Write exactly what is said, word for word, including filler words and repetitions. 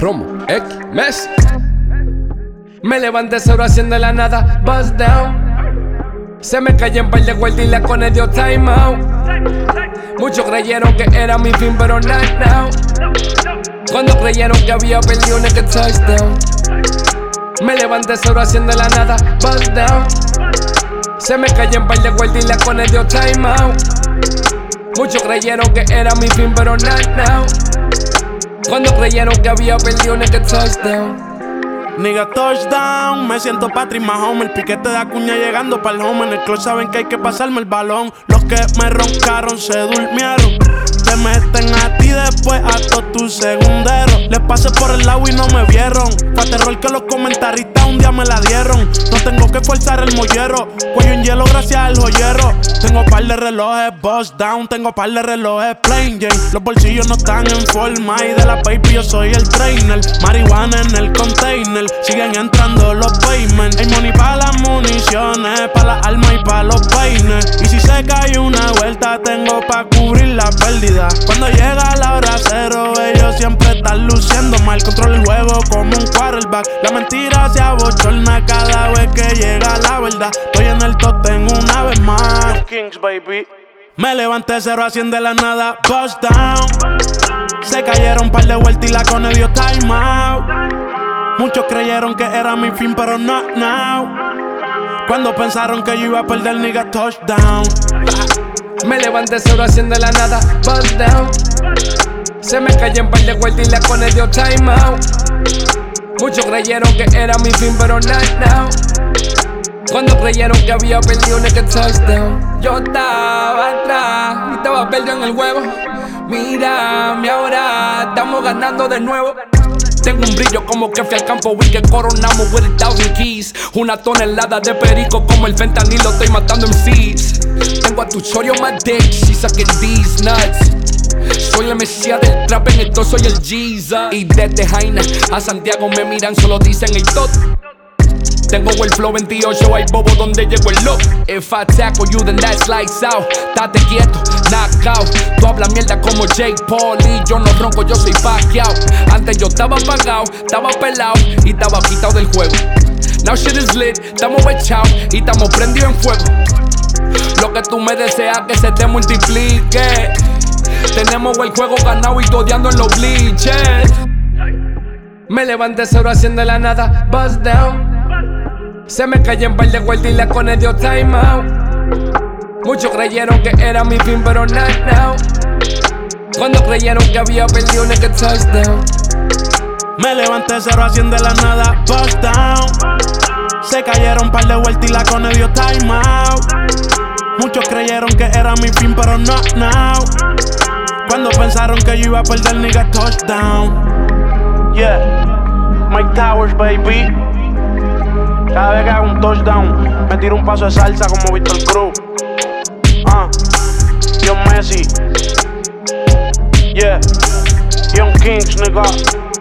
Cromo, X, Messi. Me levanté cero haciendo la nada, bust down. Se me cayó en par de vueltas y la cone dio time out. Muchos creyeron que era mi fin, pero not now. Cuando creyeron que había perdido un nigga touchdown. Me levanté cero haciendo la nada, bust down. Se me cayó en par de vueltas y la cone dio time out. Muchos creyeron que era mi fin, pero not now. Cuando creyeron que había perdido un nigga touchdown. Nigga touchdown, me siento Patrick Mahomes. El piquete de Acuña llegando pa'l home. En el club saben que hay que pasarme el balón. Los que me roncaron se durmieron. Te meten a ti después a todos tus segunderos. Les pasé por el lado y no me vieron. Fue terror que los comentaristas un día me la dieron. No tengo que forzar el mollero. Cuello en hielo gracias al joyero. Tengo par de relojes bust down. Tengo par de relojes plain Jane. Los bolsillos no están en forma. Y de la baby yo soy el trainer. Marihuana en el container. Siguen entrando los payments. Hay money pa' las municiones, pa' las armas y pa' los peines. Y si se cae una vuelta, tengo pa' cubrir la pérdida. Cuando llega la hora cero, ellos siempre están luciendo mal. Controlo el juego como un quarterback. La mentira se abochorna cada vez que llega la verdad. Estoy en el top ten una vez más. Kings, baby. Me levanté cero haciendo de la nada, bust down. Se cayeron par de vueltas y la cone dio time out. Muchos creyeron que era mi fin, pero not now. Cuando pensaron que yo iba a perder, nigga, touchdown. Me levanté cero haciendo la nada, bust down. Se me cayó en par de vueltas y la cone dio time out. Muchos creyeron que era mi fin, pero not now. Cuando creyeron que había perdido un nigga touchdown. Yo estaba atrás y estaba perdido en el juego. Mírame ahora, estamos ganando de nuevo. Tengo un brillo como que fui al campo y que coronamos with a thousand keys. Una tonelada de perico como el fentanilo, estoy matando M Cs. Tengo a tu chorio my dick, she sucking these nuts. Soy la mesía del trap, en esto soy el Jesus. Y desde Jaina a Santiago me miran, solo dicen el tot. Tengo el flow veintiocho, hay bobo donde llegó el look. If I tackle you, then that's lights out. Date quieto, knockout. Tú hablas mierda como Jake Paul y yo no ronco, yo soy Pacquiao. Antes yo estaba apagado, estaba pelado y estaba quitado del juego. Now shit is lit, estamos echados y estamos prendidos en fuego. Lo que tú me deseas que se te multiplique. Tenemos el juego ganado y todeando en los bleachers. Me levanté cero haciendo la nada, bust down. Se me cayó en par de vueltas y la cone dio time out. Muchos creyeron que era mi fin, pero not now. Cuando creyeron que había perdido un nigga touchdown. Me levanté cero haciendo la nada, bust down. Se cayeron par de vueltas y la cone dio time out. Muchos creyeron que era mi fin, pero not now. Cuando pensaron que yo iba a perder, nigga, touchdown. Yeah, Mike Towers, baby. Cada vez que hago un touchdown, me tiro un paso de salsa como Víctor Cruz. Ah, uh, John Messi. Yeah, Young Kings, nigga.